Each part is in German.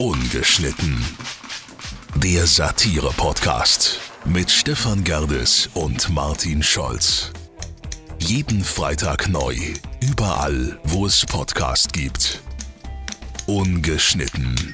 Ungeschnitten. Der Satire-Podcast mit Stefan Gerdes und Martin Scholz. Jeden Freitag neu, überall, wo es Podcast gibt. Ungeschnitten.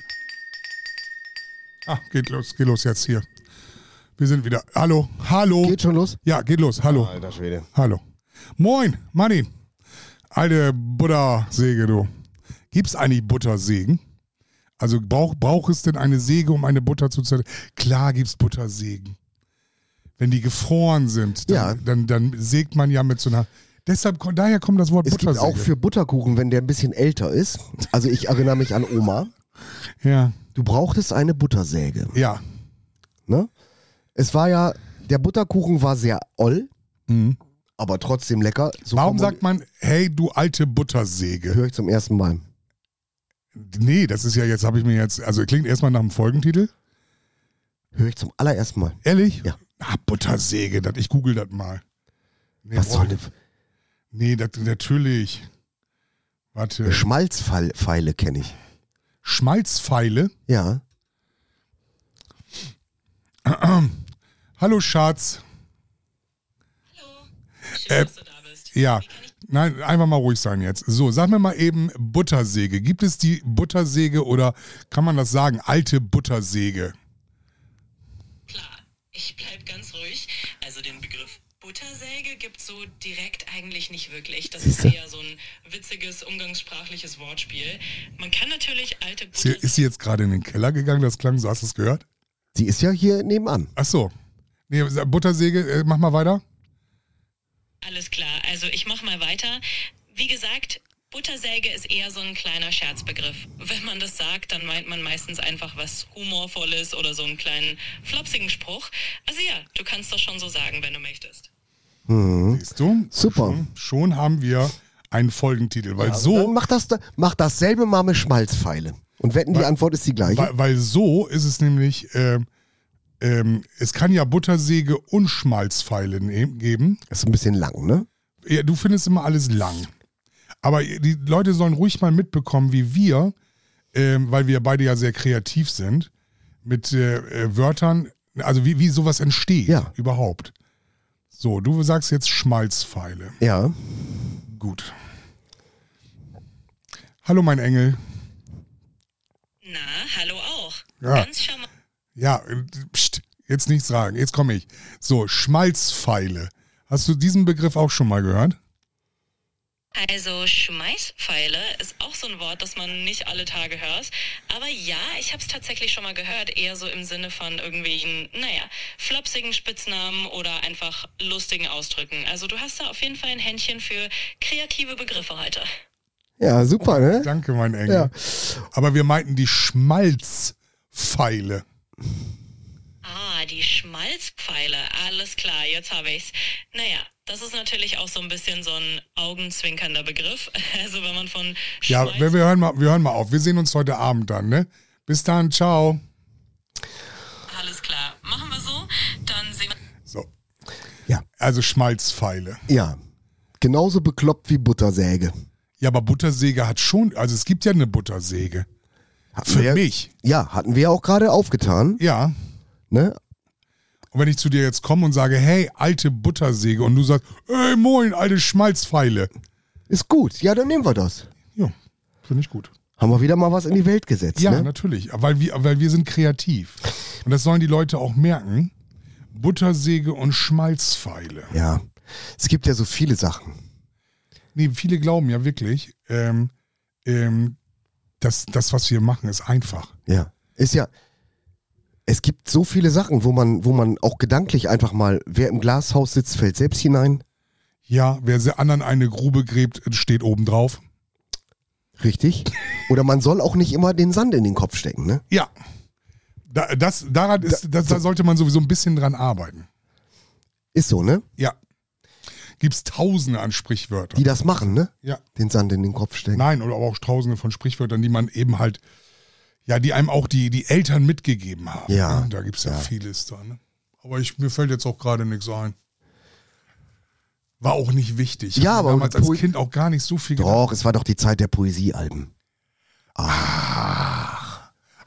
Geht los jetzt hier. Wir sind wieder. Hallo. Geht schon los? Ja, geht los. Hallo. Alter Schwede. Hallo. Moin, Martin. Alte Buttersäge, du. Gibt's eigentlich Buttersägen? Also braucht es denn eine Säge, um eine Butter zu zerteilen? Klar gibt's Buttersägen. Wenn die gefroren sind, dann sägt man ja mit so einer... Daher kommt das Wort Buttersäge. Es gibt auch für Butterkuchen, wenn der ein bisschen älter ist. Also ich erinnere mich an Oma. Ja. Du brauchtest eine Buttersäge. Ja. Ne? Es war ja, der Butterkuchen war sehr oll, aber trotzdem lecker. So Warum sagt man, hey, du alte Buttersäge? Höre ich zum ersten Mal. Nee, das ist ja jetzt, also klingt erstmal nach einem Folgentitel. Höre ich zum allerersten Mal. Ehrlich? Ja. Buttersäge, ich google das mal. Nee, Was soll denn? Nee, natürlich. Warte. Schmalzpfeile kenne ich. Schmalzpfeile? Ja. Hallo Schatz. Hallo. Schön, dass du da bist. Ja. Nein, einfach mal ruhig sein jetzt. So, sag mir mal eben Buttersäge. Gibt es die Buttersäge oder kann man das sagen, alte Buttersäge? Klar, ich bleib ganz ruhig. Also den Begriff Buttersäge gibt's so direkt eigentlich nicht wirklich. Das ist eher so ein witziges, umgangssprachliches Wortspiel. Man kann natürlich alte Buttersäge... Ist sie jetzt gerade in den Keller gegangen? Das klang so, hast du es gehört? Sie ist ja hier nebenan. Ach so. Nee, Buttersäge, mach mal weiter. Alles klar, also ich mach mal weiter. Wie gesagt, Buttersäge ist eher so ein kleiner Scherzbegriff. Wenn man das sagt, dann meint man meistens einfach was Humorvolles oder so einen kleinen flopsigen Spruch. Also ja, du kannst das schon so sagen, wenn du möchtest. Siehst du? Super. Schon haben wir einen Folgentitel, weil Dann mach dasselbe mal mit Schmalzpfeile. Und wetten, die Antwort ist die gleiche. Weil so ist es nämlich, es kann ja Buttersäge und Schmalzpfeile geben. Das ist ein bisschen lang, ne? Ja, du findest immer alles lang. Aber die Leute sollen ruhig mal mitbekommen, wie wir, weil wir beide ja sehr kreativ sind, mit Wörtern, also wie sowas entsteht überhaupt. So, du sagst jetzt Schmalzpfeile. Ja. Gut. Hallo mein Engel. Na, hallo auch. Ja. Ganz charmant. Ja, pst, jetzt nichts sagen. Jetzt komme ich. So, Schmalzpfeile. Hast du diesen Begriff auch schon mal gehört? Also Schmeißpfeile ist auch so ein Wort, das man nicht alle Tage hört. Aber ja, ich habe es tatsächlich schon mal gehört, eher so im Sinne von irgendwelchen, flopsigen Spitznamen oder einfach lustigen Ausdrücken. Also du hast da auf jeden Fall ein Händchen für kreative Begriffe heute. Ja, super, ne? Danke, mein Engel. Ja. Aber wir meinten die Schmalzpfeile. Ah, die Schmalzpfeile. Alles klar, jetzt habe ich's. Naja, das ist natürlich auch so ein bisschen so ein augenzwinkernder Begriff. Also wenn man von Ja, wir hören mal auf. Wir sehen uns heute Abend dann, ne? Bis dann, ciao. Alles klar, machen wir so. Dann sehen wir... So. Ja. Also Schmalzpfeile. Ja. Genauso bekloppt wie Buttersäge. Ja, aber Buttersäge hat schon, also es gibt ja eine Buttersäge. Für mich. Ja, hatten wir ja auch gerade aufgetan. Ja. Ne? Und wenn ich zu dir jetzt komme und sage, hey, alte Buttersäge, und du sagst, ey, moin, alte Schmalzpfeile. Ist gut. Ja, dann nehmen wir das. Ja, finde ich gut. Haben wir wieder mal was in die Welt gesetzt, Ja, ne? natürlich, weil wir sind kreativ. Und das sollen die Leute auch merken. Buttersäge und Schmalzpfeile. Ja. Es gibt ja so viele Sachen. Nee, viele glauben ja wirklich, dass das, was wir machen, ist einfach. Ja. Ist ja. Es gibt so viele Sachen, wo man auch gedanklich einfach mal, wer im Glashaus sitzt, fällt selbst hinein. Ja, wer anderen eine Grube gräbt, steht oben drauf. Richtig. Oder man soll auch nicht immer den Sand in den Kopf stecken, ne? Ja. Da sollte man sowieso ein bisschen dran arbeiten. Ist so, ne? Ja. Gibt's Tausende an Sprichwörtern. Die das machen, ne? Ja. Den Sand in den Kopf stecken. Nein, oder auch Tausende von Sprichwörtern, die man eben halt, ja, die einem auch die Eltern mitgegeben haben. Ja. Ne? Da gibt's ja vieles da, ne? Aber mir fällt jetzt auch gerade nichts ein. War auch nicht wichtig. Ja, aber damals als Kind auch gar nicht so viel gedacht. Doch, es war doch die Zeit der Poesiealben. Ach,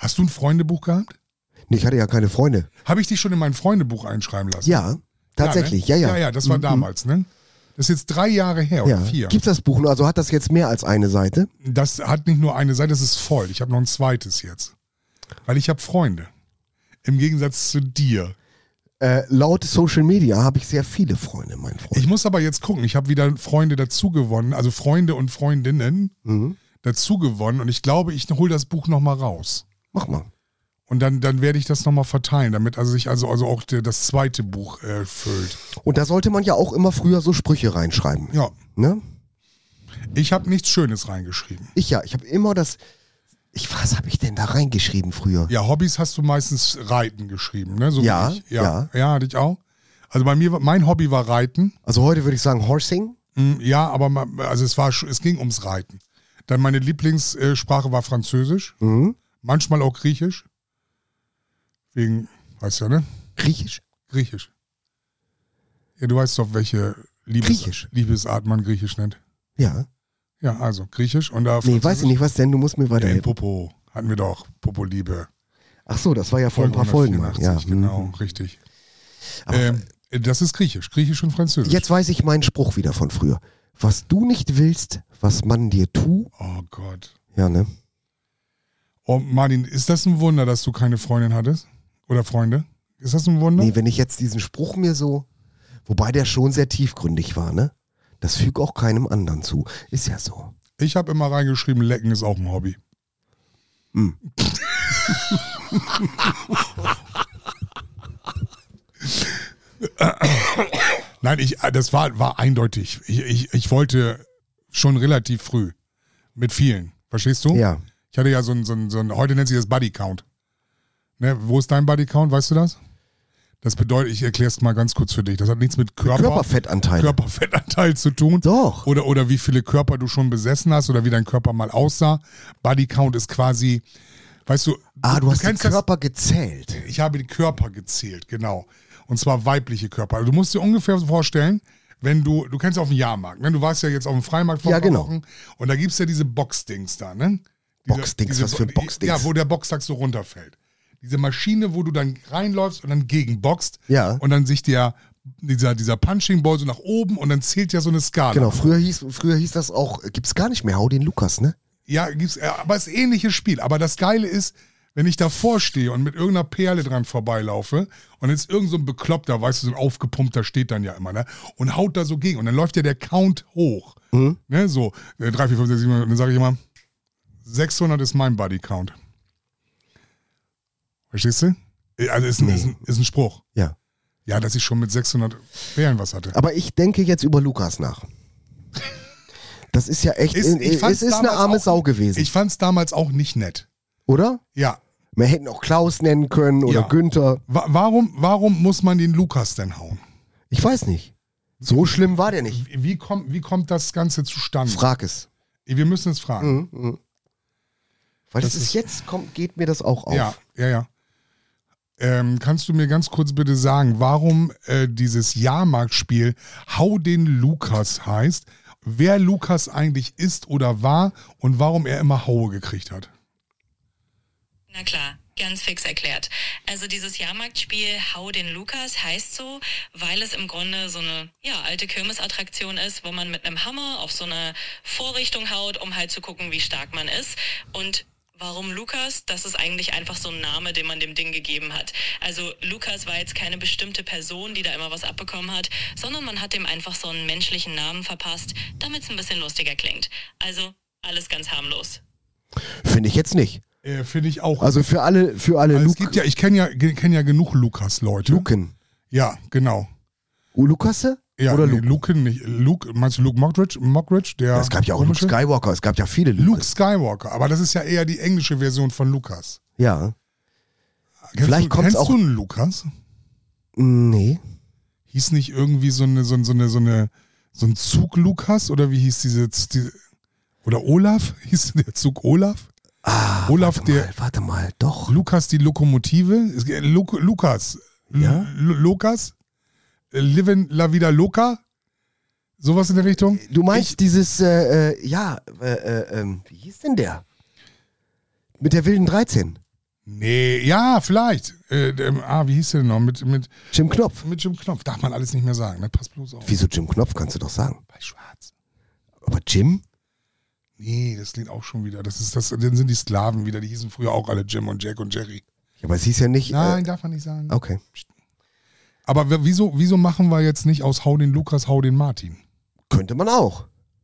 Hast du ein Freundebuch gehabt? Nee, ich hatte ja keine Freunde. Habe ich dich schon in mein Freundebuch einschreiben lassen? Ja, tatsächlich, Ja, ja. Ja, das war damals, ne? Das ist jetzt 3 Jahre her oder 4. Gibt's das Buch? Also hat das jetzt mehr als eine Seite? Das hat nicht nur eine Seite, das ist voll. Ich habe noch ein zweites jetzt. Weil ich habe Freunde. Im Gegensatz zu dir. Laut Social Media habe ich sehr viele Freunde, mein Freund. Ich muss aber jetzt gucken. Ich habe wieder Freunde dazu gewonnen, also Freunde und Freundinnen dazu gewonnen. Und ich glaube, ich hole das Buch nochmal raus. Mach mal. Und dann werde ich das nochmal verteilen, damit sich also auch das zweite Buch füllt. Und da sollte man ja auch immer früher so Sprüche reinschreiben. Ja. Ne? Ich habe nichts Schönes reingeschrieben. Ich habe immer das. Was habe ich denn da reingeschrieben früher? Ja, Hobbys hast du meistens Reiten geschrieben, ne? So Ja, wie ich. ja. Ja, hatte ich auch. Also bei mir, mein Hobby war Reiten. Also heute würde ich sagen Horsing. Ja, aber also es ging ums Reiten. Dann meine Lieblingssprache war Französisch. Manchmal auch Griechisch. Wegen, weißt du ja, ne? Griechisch? Griechisch. Ja, du weißt doch, welche Liebesart man Griechisch nennt. Ja. Ja, also Griechisch und da Nee, weiß ich nicht, was denn? Du musst mir Ja, weiterhelfen. Popo hatten wir doch. Popo-Liebe. Ach so, das war ja vor ein paar Folgen. 184, Ja. genau, richtig. Aber Das ist Griechisch. Griechisch und Französisch. jetzt weiß ich meinen Spruch wieder von früher. Was du nicht willst, was man dir tut. Oh Gott. Ja, ne? Oh, Martin, ist das ein Wunder, dass du keine Freundin hattest? Oder Freunde? Ist das ein Wunder? Nee, wenn ich jetzt diesen Spruch mir so. Wobei der schon sehr tiefgründig war, ne? Das fügt auch keinem anderen zu. Ist ja so. Ich habe immer reingeschrieben, Lecken ist auch ein Hobby. Nein, das war eindeutig. Ich wollte schon relativ früh mit vielen. Verstehst du? Ja. Ich hatte ja so ein heute nennt sich das Buddy Count. Ne, wo ist dein Buddy Count? Weißt du das? Das bedeutet, ich erkläre es mal ganz kurz für dich. Das hat nichts mit Körperfettanteil zu tun. Doch. Oder wie viele Körper du schon besessen hast oder wie dein Körper mal aussah. Buddy Count ist quasi, weißt du. Du hast den kennst das? Körper gezählt. Ich habe die Körper gezählt, genau. Und zwar weibliche Körper. Also du musst dir ungefähr so vorstellen, wenn du kennst auf dem Jahrmarkt, ne? Du warst ja jetzt auf dem Freimarkt vor ein paar Wochen und da gibt es ja diese Boxdings da, ne? Boxdings, was für ein Boxdings? Ja, wo der Boxsack so runterfällt. Diese Maschine, wo du dann reinläufst und dann gegenboxt und dann sich dieser Punching Ball so nach oben und dann zählt ja so eine Skala. Genau, früher hieß das auch, gibt's gar nicht mehr, Hau den Lukas, ne? Ja, gibt's, aber es ist ein ähnliches Spiel. Aber das Geile ist, wenn ich davor stehe und mit irgendeiner Perle dran vorbeilaufe und jetzt irgend so ein Bekloppter, weißt du, so ein aufgepumpter steht dann ja immer, ne? Und haut da so gegen und dann läuft ja der Count hoch. Ne? So, 3, 4, 5, 6, 7, und dann sage ich immer, 600 ist mein Body Count. Verstehst du? Also ist ein Spruch. Ja. Ja, dass ich schon mit 600 Perlen was hatte. Aber ich denke jetzt über Lukas nach. Das ist ja echt, es ist eine arme Sau gewesen. Ich fand es damals auch nicht nett. Oder? Ja. Wir hätten auch Klaus nennen können oder Günther. Warum muss man den Lukas denn hauen? Ich weiß nicht. So schlimm war der nicht. Wie kommt das Ganze zustande? Frag es. Wir müssen es fragen. Weil das ist jetzt geht mir das auch auf. Ja. Kannst du mir ganz kurz bitte sagen, warum dieses Jahrmarktspiel Hau den Lukas heißt, wer Lukas eigentlich ist oder war und warum er immer Haue gekriegt hat? Na klar, ganz fix erklärt. Also dieses Jahrmarktspiel Hau den Lukas heißt so, weil es im Grunde so eine alte Kirmesattraktion ist, wo man mit einem Hammer auf so eine Vorrichtung haut, um halt zu gucken, wie stark man ist. Und warum Lukas? Das ist eigentlich einfach so ein Name, den man dem Ding gegeben hat. Also Lukas war jetzt keine bestimmte Person, die da immer was abbekommen hat, sondern man hat dem einfach so einen menschlichen Namen verpasst, damit es ein bisschen lustiger klingt. Also alles ganz harmlos. Finde ich jetzt nicht. Finde ich auch. Also für alle es gibt ja, ich kenne ja genug Lukas-Leute. Luken. Ja, genau. Lukasse? Ja, oder nee, Luke? Luken nicht. Luke, meinst du Luke Mockridge? Es gab ja auch Luke Skywalker, es gab ja viele Lukes. Luke Skywalker, aber das ist ja eher die englische Version von Lukas. Ja. Vielleicht kommt es auch. Kennst du einen Lukas? Nee. Hieß nicht irgendwie so ein Zug Lukas oder wie hieß diese oder Olaf? Hieß der Zug Olaf? Olaf Warte mal, doch. Lukas die Lokomotive? Lukas. Ja? Lukas? Livin La Vida Loca? Sowas in der Richtung? Du meinst dieses, wie hieß denn der? Mit der wilden 13. Nee, ja, vielleicht. Wie hieß der denn noch? Mit Jim Knopf. Jim Knopf. Darf man alles nicht mehr sagen, ne? Pass bloß auf. Wieso Jim Knopf, kannst du doch sagen. Bei Schwarz. Aber Jim? Nee, das klingt auch schon wieder. Dann sind die Sklaven wieder. Die hießen früher auch alle Jim und Jack und Jerry. Ja, aber es hieß ja nicht... Nein, darf man nicht sagen. Okay. Aber wieso machen wir jetzt nicht aus Hau den Lukas, Hau den Martin? Könnte man auch.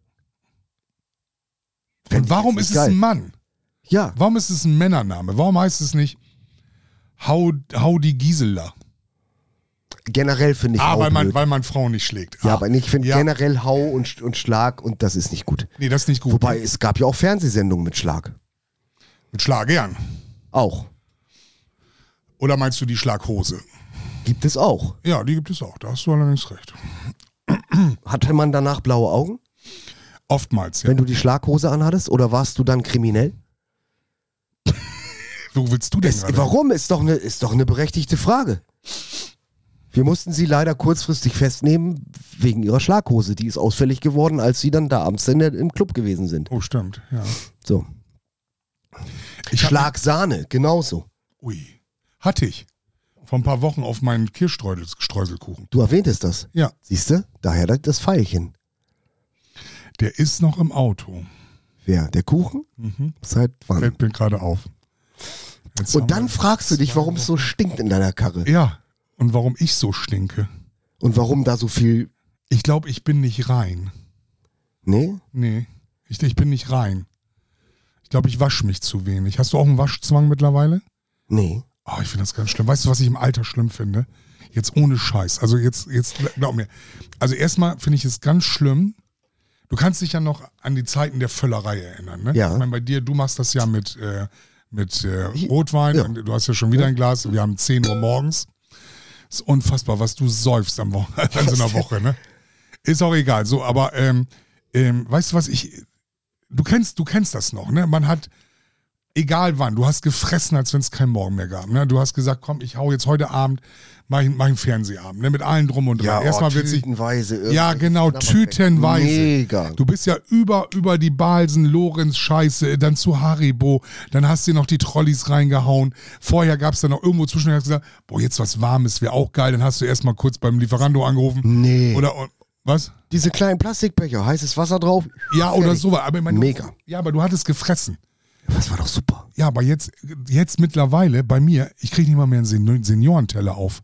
Und warum ist es ein Mann? Ja. Warum ist es ein Männername? Warum heißt es nicht Hau die Gisela? Generell finde ich Hau blöd. Weil man Frauen nicht schlägt. Ja, aber ich finde generell Hau und Schlag und das ist nicht gut. Nee, das ist nicht gut. Wobei, es gab ja auch Fernsehsendungen mit Schlag. Mit Schlagern. Auch. Oder meinst du die Schlaghose? Gibt es auch. Ja, die gibt es auch. Da hast du allerdings recht. Hatte man danach blaue Augen, Oftmals, ja. wenn du die Schlaghose anhattest? Oder warst du dann kriminell? Wo willst du denn gerade? Warum? Ist doch eine berechtigte Frage. Wir mussten sie leider kurzfristig festnehmen wegen ihrer Schlaghose. Die ist ausfällig geworden, als sie dann da abends im Club gewesen sind. Oh, stimmt, ja. So. Schlagsahne, genauso. Ui. Hatte ich. Vor ein paar Wochen auf meinen Kirschstreuselkuchen. Du erwähntest das. Ja. Siehst du? Daher das Pfeilchen. Der ist noch im Auto. Wer? Der Kuchen? Seit wann? Fällt mir gerade auf. Und dann fragst du dich, warum es so stinkt in deiner Karre. Ja. Und warum ich so stinke. Und warum da so viel... Ich glaube, ich bin nicht rein. Nee? Nee. Ich bin nicht rein. Ich glaube, ich wasche mich zu wenig. Hast du auch einen Waschzwang mittlerweile? Nee. Oh, ich finde das ganz schlimm. Weißt du, was ich im Alter schlimm finde? Jetzt ohne Scheiß. Also jetzt glaub mir. Also erstmal finde ich es ganz schlimm. Du kannst dich ja noch an die Zeiten der Völlerei erinnern, ne? Ja. Ich meine, bei dir, du machst das ja mit Rotwein. Ja. Und du hast ja schon wieder ein Glas. Wir haben 10 Uhr morgens. Ist unfassbar, was du säufst an so einer Woche, ne? Ist auch egal. So, aber weißt du was, du kennst das noch, ne? Man hat, egal wann, du hast gefressen, als wenn es keinen Morgen mehr gab, ne? Du hast gesagt, komm, ich hau jetzt heute Abend, mach ich einen Fernsehabend, ne? Mit allen drum und dran. Erstmal witzig. Tütenweise. Ja, genau, tütenweise. Mega. Du bist ja über die Balsen, Lorenz, Scheiße, dann zu Haribo, dann hast du noch die Trolleys reingehauen. Vorher gab es dann noch irgendwo zwischen, hast gesagt, boah, jetzt was Warmes wäre auch geil. Dann hast du erstmal kurz beim Lieferando angerufen. Nee. Oder, was? Diese kleinen Plastikbecher, heißes Wasser drauf. Ja, oder sowas. Aber ich meine, Mega. Ja, aber du hattest gefressen. Das war doch super. Ja, aber jetzt mittlerweile bei mir, ich kriege nicht mal mehr einen Seniorenteller auf.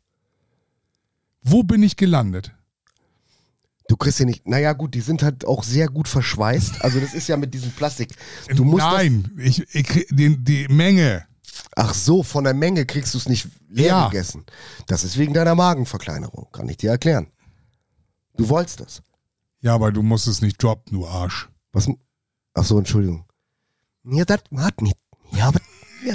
Wo bin ich gelandet? Du kriegst ja nicht, naja gut, die sind halt auch sehr gut verschweißt. Also das ist ja mit diesem Plastik. Du musst Nein, ich krieg die Menge. Ach so, von der Menge kriegst du es nicht leer gegessen. Das ist wegen deiner Magenverkleinerung, kann ich dir erklären. Du wolltest das. Ja, aber du musst es nicht droppen, du Arsch. Was? Ach so, Entschuldigung. Ja, das hat nicht. Ja, aber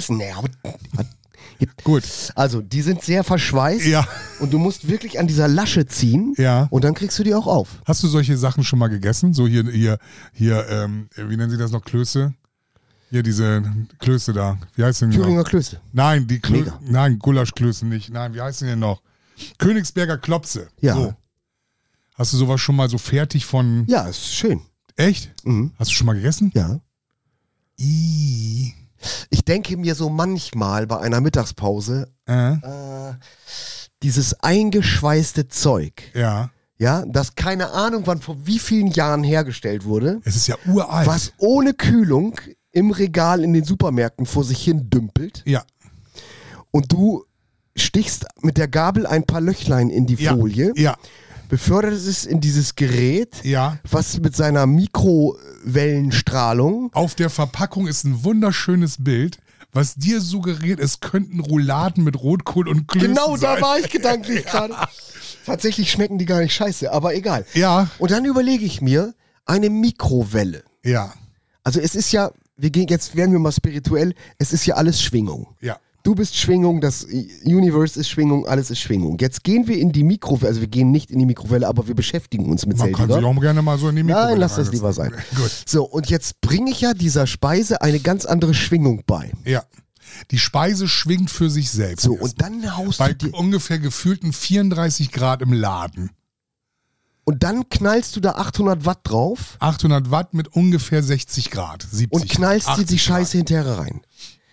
Gut. Also, die sind sehr verschweißt. Ja. Und du musst wirklich an dieser Lasche ziehen. Ja. Und dann kriegst du die auch auf. Hast du solche Sachen schon mal gegessen? So hier, wie nennen sie das noch, Klöße? Hier diese Klöße da. Wie heißt denn die Thüringer noch? Klöße. Nein, die Mega. Nein, Gulaschklöße nicht. Nein, wie heißen die denn noch? Königsberger Klopse. Ja. So. Hast du sowas schon mal so fertig von... Ja, ist schön. Echt? Mhm. Hast du schon mal gegessen? Ja. Ich Ich denke mir so manchmal bei einer Mittagspause, dieses eingeschweißte Zeug, Ja. ja, das keine Ahnung wann vor wie vielen Jahren hergestellt wurde, Es ist ja uralt. was ohne Kühlung im Regal in den Supermärkten vor sich hin dümpelt Ja. und du stichst mit der Gabel ein paar Löchlein in die Ja. Folie, Ja. beförderst es in dieses Gerät, Ja. was mit seiner Mikrowellenstrahlung, Auf der Verpackung ist ein wunderschönes Bild, was dir suggeriert, es könnten Rouladen mit Rotkohl und Klößen genau sein. da war ich gedanklich gerade. Tatsächlich schmecken die gar nicht scheiße, aber egal. Ja. Und dann überlege ich mir, eine Mikrowelle. Ja. Also es ist ja, jetzt werden wir mal spirituell, es ist ja alles Schwingung. Ja. Du bist Schwingung, das Universe ist Schwingung, alles ist Schwingung. Jetzt gehen wir in die Mikrowelle, also wir gehen nicht in die Mikrowelle, aber wir beschäftigen uns mit Man kann Zeltiger. sich auch gerne mal so in die Mikrowelle Nein, lass das reinsetzen. lieber sein. Gut. So, und jetzt bringe ich ja dieser Speise eine ganz andere Schwingung bei. Ja. Die Speise schwingt für sich selbst. So, erstmal. und dann haust Bei du dir, ungefähr gefühlten 34 Grad im Laden. und dann knallst du da 800 Watt drauf 800 Watt mit ungefähr 60 Grad. 70 und knallst dir 80 die Scheiße Grad. hinterher rein.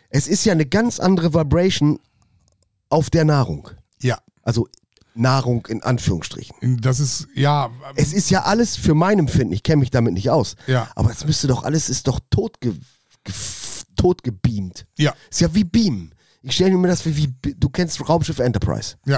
Es ist ja eine ganz andere Vibration auf der Nahrung. Ja. Also Nahrung in Anführungsstrichen. Das ist, ja. Es ist ja alles für mein Empfinden, ich kenne mich damit nicht aus. Ja. Aber es müsste doch alles, ist doch totgebeamt. Ja. Ist ja wie Beam. Ich stelle mir das wie, du kennst Raumschiff Enterprise. Ja.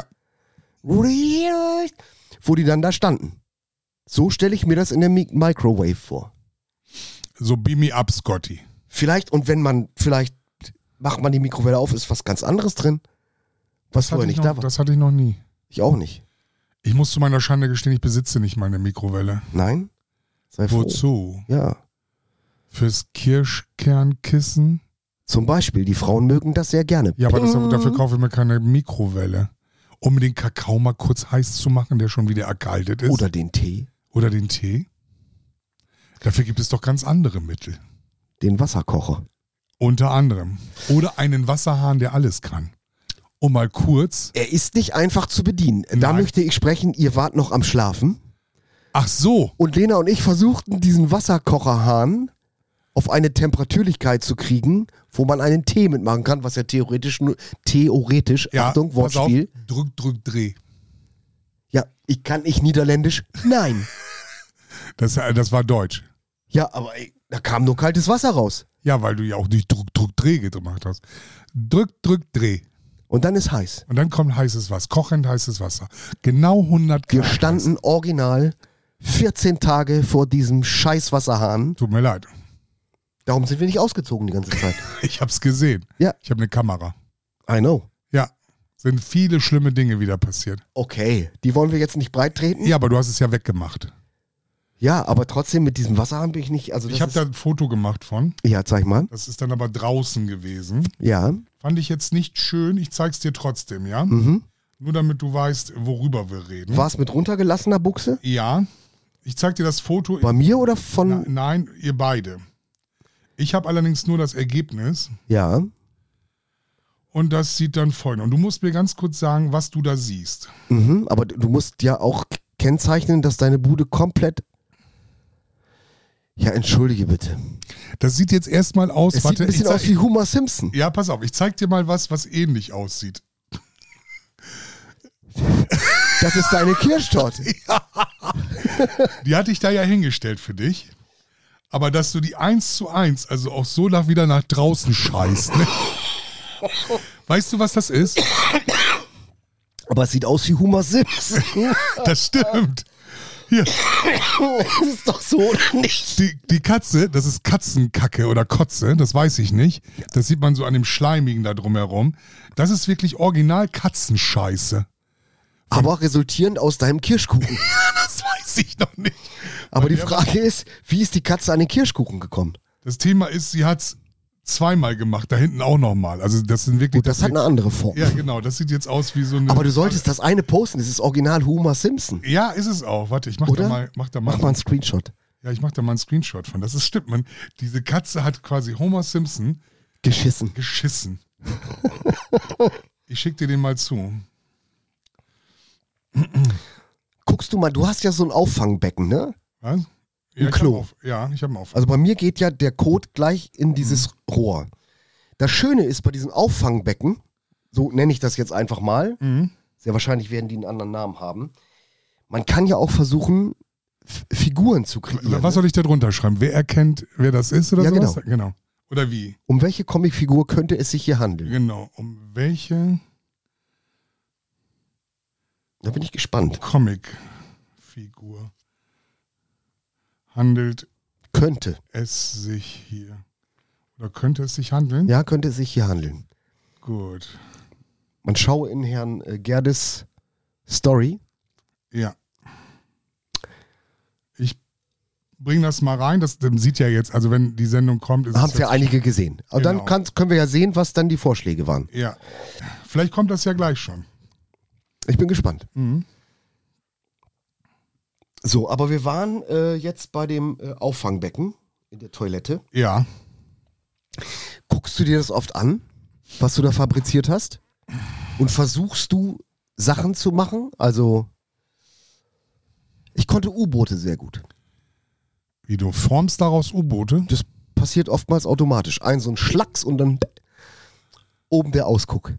Wo die dann da standen. So stelle ich mir das in der Microwave vor. So beam me up, Scotty. Vielleicht, und wenn man, vielleicht macht man die Mikrowelle auf, ist was ganz anderes drin. Was vorher nicht da war. Das hatte ich noch nie. Ich auch nicht. Ich muss zu meiner Schande gestehen, ich besitze nicht meine Mikrowelle. Nein? Sei froh. Wozu? Ja. Fürs Kirschkernkissen? Zum Beispiel, die Frauen mögen das sehr gerne. Ja, aber dafür kaufe ich mir keine Mikrowelle. Um den Kakao mal kurz heiß zu machen, der schon wieder erkaltet ist. Oder den Tee. Oder den Tee. Dafür gibt es doch ganz andere Mittel. Den Wasserkocher. Unter anderem. Oder einen Wasserhahn, der alles kann. Um mal kurz. Er ist nicht einfach zu bedienen. Da Nein. möchte ich sprechen, ihr wart noch am Schlafen. Ach so. Und Lena und ich versuchten, diesen Wasserkocherhahn auf eine Temperaturlichkeit zu kriegen, wo man einen Tee mitmachen kann, was ja theoretisch, Ja, Achtung, pass auf. Wortspiel. Drück, dreh. Ja, kann ich Niederländisch? Nein. Das war Deutsch. Ja, aber ey, da kam nur kaltes Wasser raus. Ja, weil du ja auch nicht Druck, Dreh gemacht hast. Drück, Dreh. Und dann ist heiß. Und dann kommt heißes Wasser, kochend heißes Wasser. Genau 100 Wir Grad. standen original 14 Tage vor diesem scheiß Wasserhahn. Tut mir leid. Darum sind wir nicht ausgezogen die ganze Zeit. Ich hab's gesehen. Ja. Ich habe eine Kamera. I know. Ja. Sind viele schlimme Dinge wieder passiert. Okay, die wollen wir jetzt nicht breit treten? Ja, aber du hast es ja weggemacht. Ja, aber trotzdem mit diesem Wasserhahn bin ich nicht. Also Ich habe da ein Foto gemacht von. Ja, zeig mal. Das ist dann aber draußen gewesen. Ja. Fand ich jetzt nicht schön. Ich zeig's dir trotzdem, ja? Mhm. Nur damit du weißt, worüber wir reden. War es mit runtergelassener Buchse? Ja. Ich zeig dir das Foto. Bei mir oder von. Nein, ihr beide. Ich habe allerdings nur das Ergebnis. Ja. Und das sieht dann folgendes. Und du musst mir ganz kurz sagen, was du da siehst. Mhm, aber du musst ja auch kennzeichnen, dass deine Bude komplett. Ja, entschuldige bitte. Das sieht jetzt erstmal aus. Es sieht ein bisschen aus wie Homer Simpson. Ja, pass auf. Ich zeig dir mal was ähnlich aussieht. Das ist deine Kirschtorte. Die hatte ich da ja hingestellt für dich. Aber dass du die 1:1, also auch so wieder nach draußen scheißt. Ne? Weißt du, was das ist? Aber es sieht aus wie Homer Simpson. Das stimmt. Hier, Das ist doch so, oder nicht? die Katze, das ist Katzenkacke oder Kotze, das weiß ich nicht. Das sieht man so an dem Schleimigen da drumherum. Das ist wirklich original Katzenscheiße. Aber resultierend aus deinem Kirschkuchen. Das weiß ich noch nicht. Aber die der Frage ist, wie ist die Katze an den Kirschkuchen gekommen? Das Thema ist, sie hat's zweimal gemacht, da hinten auch nochmal. Also das sind wirklich. Gut, das hat eine andere Form. Ja, genau, das sieht jetzt aus wie so eine. Aber du solltest das eine posten, das ist original Homer Simpson. Ja, ist es auch. Warte, ich mach Oder? da mal. Mach mal einen Screenshot. Ja, ich mach da mal einen Screenshot von. Das ist stimmt, man. Diese Katze hat quasi Homer Simpson Geschissen. geschissen. Ich schick dir den mal zu. Guckst du mal, du hast ja so ein Auffangbecken, ne? Was? Ein Klo. Ich habe einen Auf. Also bei mir geht ja der Kot gleich in dieses Rohr. Das Schöne ist bei diesem Auffangbecken, so nenne ich das jetzt einfach mal, sehr wahrscheinlich werden die einen anderen Namen haben, man kann ja auch versuchen, Figuren zu kreieren. Was soll ich da drunter schreiben? Wer erkennt, wer das ist oder Ja, sowas? Genau. Oder wie? Um welche Comicfigur könnte es sich hier handeln? Genau. Um welche Da bin ich gespannt. Comicfigur handelt Könnte. es sich hier? Oder könnte es sich handeln? Ja, könnte es sich hier handeln. Gut. Man schaue in Herrn Gerdes Story. Ja. Ich bringe das mal rein. Das sieht ja jetzt, also wenn die Sendung kommt, ist Haben es es ja jetzt, einige gesehen. Aber Genau. dann können wir ja sehen, was dann die Vorschläge waren. Ja. Vielleicht kommt das ja gleich schon. Ich bin gespannt. Mhm. So, aber wir waren jetzt bei dem Auffangbecken in der Toilette. Ja. Guckst du dir das oft an, was du da fabriziert hast? Und versuchst du Sachen zu machen? Also, ich konnte U-Boote sehr gut. Wie du formst daraus U-Boote? Das passiert oftmals automatisch. So ein Schlacks und dann oben der Ausguck.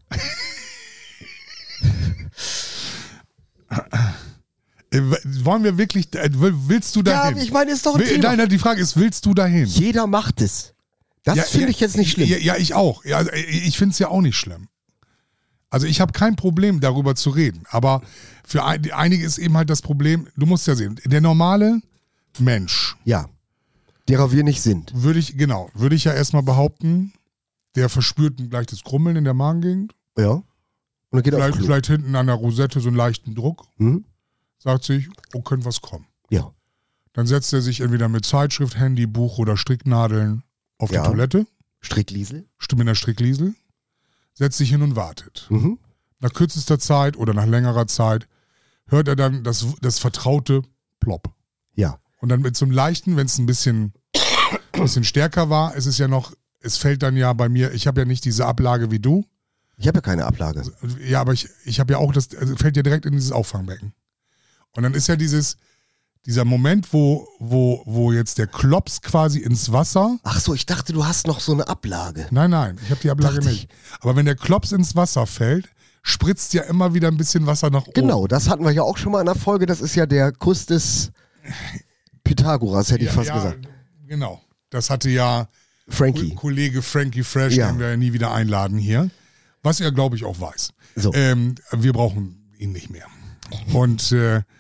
Wollen wir wirklich, willst du dahin? Ja, ich meine, ist doch ein Thema. Nein, die Frage ist, willst du dahin? Jeder macht es. Das finde ich jetzt nicht schlimm. Ja, ich auch. Ja, ich finde es ja auch nicht schlimm. Also ich habe kein Problem, darüber zu reden. Aber für einige ist eben halt das Problem, du musst ja sehen, der normale Mensch, Ja, derer wir nicht sind. würde ich ja erstmal behaupten, der verspürt ein leichtes Grummeln in der Magengegend. Ja. Und dann geht er aufs Klo. Vielleicht hinten an der Rosette so einen leichten Druck. Hm? Sagt sich, oh, könnte was kommen. Ja. Dann setzt er sich entweder mit Zeitschrift, Handy, Buch oder Stricknadeln auf die Ja. Toilette, Strickliesel. mit einer Strickliesel, setzt sich hin und wartet. Mhm. Nach kürzester Zeit oder nach längerer Zeit hört er dann das vertraute Plopp. Ja. Und dann mit so einem leichten, wenn es ein bisschen stärker war, es fällt dann ja bei mir, ich habe ja nicht diese Ablage wie du. Ich habe ja keine Ablage. Ja, aber ich habe ja auch fällt ja direkt in dieses Auffangbecken. Und dann ist ja dieser Moment, wo jetzt der Klops quasi ins Wasser. Ach so, ich dachte, du hast noch so eine Ablage. Nein, ich habe die Ablage Dachte nicht. Aber wenn der Klops ins Wasser fällt, spritzt ja immer wieder ein bisschen Wasser nach oben. Genau, das hatten wir ja auch schon mal in der Folge. Das ist ja der Kuss des Pythagoras, hätte ich fast gesagt. Genau. Das hatte ja Frankie. Kollege Frankie Fresh, Ja. den wir ja nie wieder einladen hier. Was er, glaube ich, auch weiß. So. Wir brauchen ihn nicht mehr. Und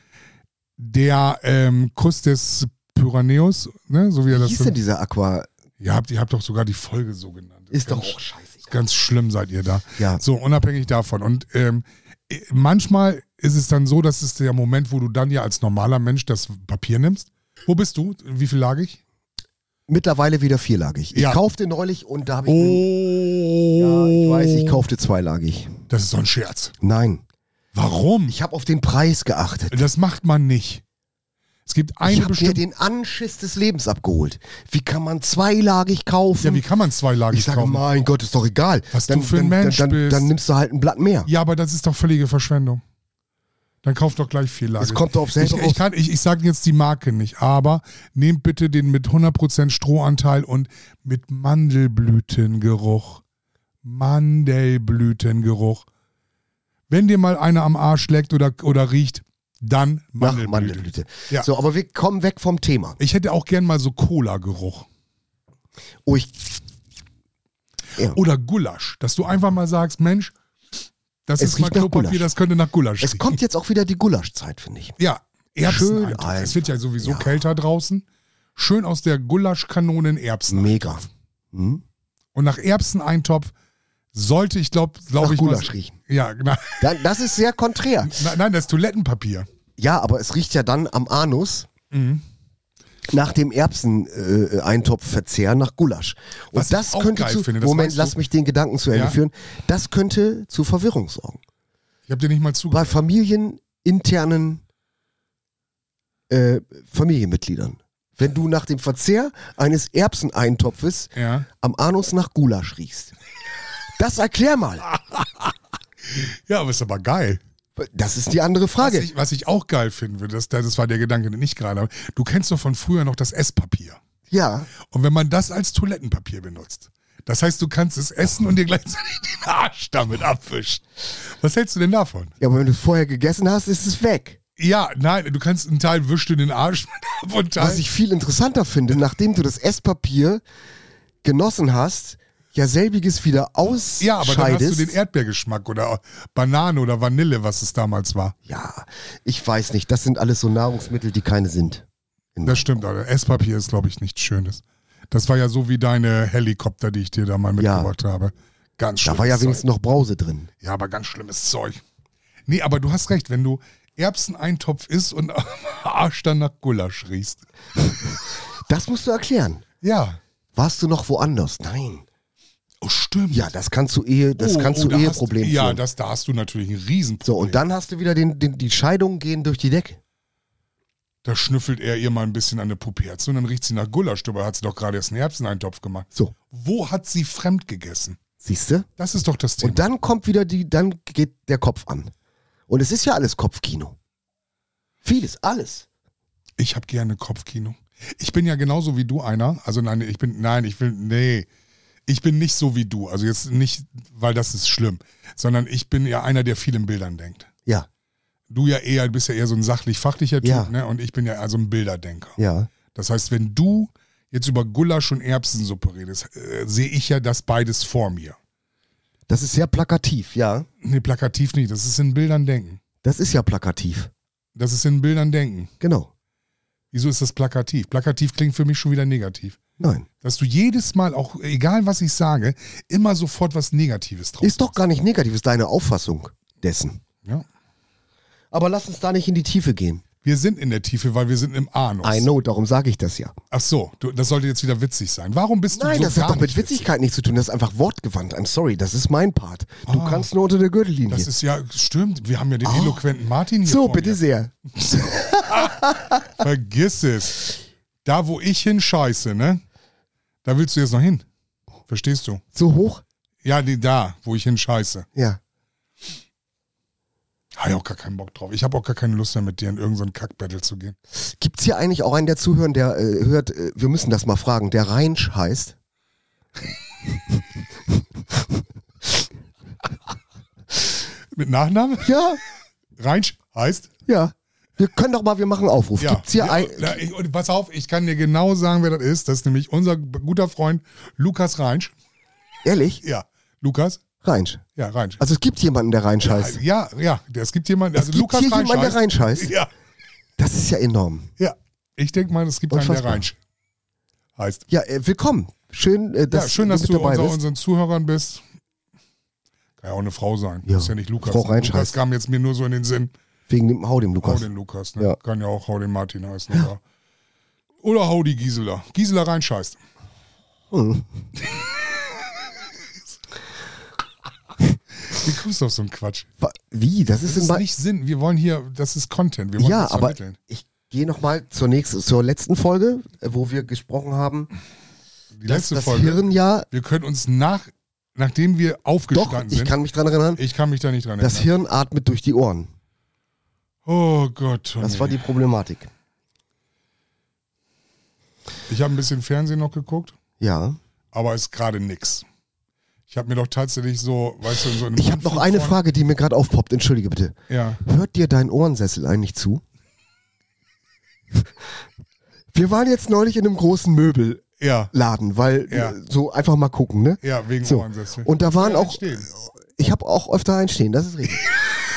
der Kuss des Pyranäus, ne, so wie er Wie das hieß denn dieser Aqua? ihr habt doch sogar die Folge so genannt. Ist doch Ganz- auch scheiße. Ganz schlimm seid ihr da. Ja. So, unabhängig davon. Und manchmal ist es dann so, dass es der Moment, wo du dann ja als normaler Mensch das Papier nimmst. Wo bist du? Wie viel lag ich? Mittlerweile wieder vierlagig. Ich Ja. kaufte neulich und da habe ich... Oh. Ja, ich weiß, ich kaufte zweilagig. Das ist so ein Scherz. Nein. Warum? Ich habe auf den Preis geachtet. Das macht man nicht. Es gibt Ich eine habe mir bestimmte. den Anschiss des Lebens abgeholt. Wie kann man zweilagig kaufen? Ja, wie kann man zweilagig ich sage, kaufen? mein Gott, ist doch egal. Was du für ein Mensch bist. Dann nimmst du halt ein Blatt mehr. Ja, aber das ist doch völlige Verschwendung. Dann kauf doch gleich vierlagig. Es kommt doch auf selber raus. Ich sage jetzt die Marke nicht, aber nehmt bitte den mit 100% Strohanteil und mit Mandelblütengeruch. Mandelblütengeruch. Wenn dir mal einer am Arsch leckt oder riecht, dann Nach Mandelblüte. Mandelblüte. Ja. So, aber wir kommen weg vom Thema. Ich hätte auch gern mal so Cola-Geruch. Oh, ja. Oder Gulasch. Dass du einfach mal sagst, Mensch, das Es ist mal riecht nach Klopapier, Gulasch. das könnte nach Gulasch Es riechen. kommt jetzt auch wieder die Gulaschzeit, finde ich. Ja, Schön Erbseneintopf. Es wird ja sowieso einfach. kälter draußen. Schön aus der Gulaschkanone Erbsen. Mega. Hm? Und nach Erbseneintopf sollte ich glaube Nach ich Gulasch mal, riechen. Ja, Das ist sehr konträr. nein, das ist Toilettenpapier. Ja, aber es riecht ja dann am Anus Mhm. nach dem Erbseneintopfverzehr nach Gulasch. Und Was ich das auch könnte geil zu... finde, das Moment, weißt du. lass mich den Gedanken zu Ende Ja. führen. Das könnte zu Verwirrung sorgen. Ich habe dir nicht mal Bei zugehört. familieninternen Familienmitgliedern. Wenn du nach dem Verzehr eines Erbseneintopfes Ja. am Anus nach Gulasch riechst. Das erklär mal. Ja, aber ist aber geil. Das ist die andere Frage. Was ich auch geil finde, das war der Gedanke, den ich gerade habe. Du kennst doch von früher noch das Esspapier. Ja, Und wenn man das als Toilettenpapier benutzt, das heißt, du kannst es essen und dir gleichzeitig den Arsch damit abwischen. Was hältst du denn davon? ja, aber wenn du es vorher gegessen hast, ist es weg. Ja, nein, du kannst einen Teil wischst du den Arsch mit ab und Teil. Was ich viel interessanter finde, nachdem du das Esspapier genossen hast, ja selbiges wieder ausscheidest. Ja, aber dann hast du den Erdbeergeschmack oder Banane oder Vanille, was es damals war. Ja, ich weiß nicht. Das sind alles so Nahrungsmittel, die keine sind. Das stimmt, aber Esspapier ist, glaube ich, nichts Schönes. Das war ja so wie deine Helikopter, die ich dir da mal mitgebracht habe. Ganz schlimm. Da war ja wenigstens noch Brause drin. Ja, aber ganz schlimmes Zeug. Nee, aber du hast recht, wenn du Erbseneintopf isst und am Arsch dann nach Gulasch riechst. Das musst du erklären. Ja. Warst du noch woanders? Nein. Oh, stimmt. Ja, das kann zu Eheproblemen Ja, führen. da hast du natürlich ein Riesenproblem. So, und dann hast du wieder die Scheidungen gehen durch die Decke. Da schnüffelt er ihr mal ein bisschen an der Puperze und dann riecht sie nach Gulasch. Dabei hat sie doch gerade erst einen Erbseneintopf gemacht. So, Wo hat sie fremd gegessen? siehst du? Das ist doch das Thema. Und dann kommt wieder dann geht der Kopf an. Und es ist ja alles Kopfkino. Vieles, alles. Ich habe gerne Kopfkino. Ich bin ja genauso wie du einer. Also nee. Ich bin nicht so wie du. Also jetzt nicht, weil das ist schlimm, sondern ich bin ja einer, der viel in Bildern denkt. Ja, Du bist ja eher so ein sachlich-fachlicher Typ, Ja. ne? Und ich bin ja eher so ein Bilderdenker. ja. Das heißt, wenn du jetzt über Gulasch und Erbsensuppe redest, sehe ich ja das beides vor mir. Das ist sehr plakativ, ja. Nee, plakativ nicht. Das ist in Bildern denken. Das ist ja plakativ. Das ist in Bildern denken. Genau. Wieso ist das plakativ? Plakativ klingt für mich schon wieder negativ. Nein. Dass du jedes Mal, auch egal was ich sage, immer sofort was Negatives drauf Ist doch gar nicht negativ, ist deine Auffassung dessen. Ja. Aber lass uns da nicht in die Tiefe gehen. Wir sind in der Tiefe, weil wir sind im Anus. I know, darum sage ich das ja. Ach so, das sollte jetzt wieder witzig sein. Warum bist du Nein, so das hat gar doch mit nicht witzig? Witzigkeit nichts zu tun. Das ist einfach wortgewandt. I'm sorry, das ist mein Part. Du kannst nur unter der Gürtellinie. Das ist ja, stimmt, wir haben ja den eloquenten Martin hier So, vor bitte mir. sehr. Vergiss es. Da, wo ich hinscheiße, ne? Da willst du jetzt noch hin. Verstehst du? So hoch? Ja, da, wo ich hinscheiße. Ja. Habe ich auch gar keinen Bock drauf. Ich habe auch gar keine Lust mehr, mit dir in irgendein Kack-Battle zu gehen. Gibt's hier eigentlich auch einen, der zuhören, der hört, wir müssen das mal fragen, der Reinsch heißt? Mit Nachname? Ja, Reinsch heißt? ja. Wir machen einen Aufruf. Ja. Gibt's hier Ja, ein... und pass auf, ich kann dir genau sagen, wer das ist. Das ist nämlich unser guter Freund Lukas Reinsch. Ehrlich? Ja, Lukas? Reinsch. Ja, Reinsch. Also es gibt jemanden, der Reinsch heißt. Ja, es gibt jemanden, also gibt Lukas hier Reinsch jemanden, der Reinsch heißt? Ja, Das ist ja enorm. ja. Ich denke mal, es gibt einen, der Unfassbar. Reinsch heißt. Ja, willkommen. Schön, dass Schön, dass mit du dabei unter bist. unseren Zuhörern bist. Kann ja auch eine Frau sein. Ja. Ist ja nicht Lukas. Frau Reinsch Lukas heißt. kam jetzt mir nur so in den Sinn. Wegen dem Hau dem Hau Lukas. den Lukas, ne? Ja. Kann ja auch Hau den Martin heißen. Oder Hau die Gisela. Gisela Reinsch heißt. Hm. Wie kommst du auf so einen Quatsch? Wie? Das ist, Das ist in nicht Sinn. Wir wollen hier, das ist Content. Wir wollen Ja, das aber vermitteln. ich gehe nochmal zur letzten Folge, wo wir gesprochen haben, Die dass letzte das Folge. Hirn ja... Wir können uns nachdem wir Doch, aufgestanden ich sind. kann mich dran erinnern. Ich kann mich da nicht dran Das erinnern. Hirn atmet durch die Ohren. Oh Gott. Oh Das nee. war die Problematik. Ich habe ein bisschen Fernsehen noch geguckt, Ja. aber ist gerade nix. Ich habe mir doch tatsächlich so, weißt du, so einen Ich habe noch Rundfunk eine vorne- Frage, die mir gerade aufpoppt. Entschuldige bitte. Ja. Hört dir dein Ohrensessel eigentlich zu? Wir waren jetzt neulich in einem großen Möbelladen, Ja. weil Ja. so einfach mal gucken, ne? Ja, wegen So. Ohrensessel. Und da waren Ja, auch, stehen. ich habe auch öfter einstehen, das ist richtig.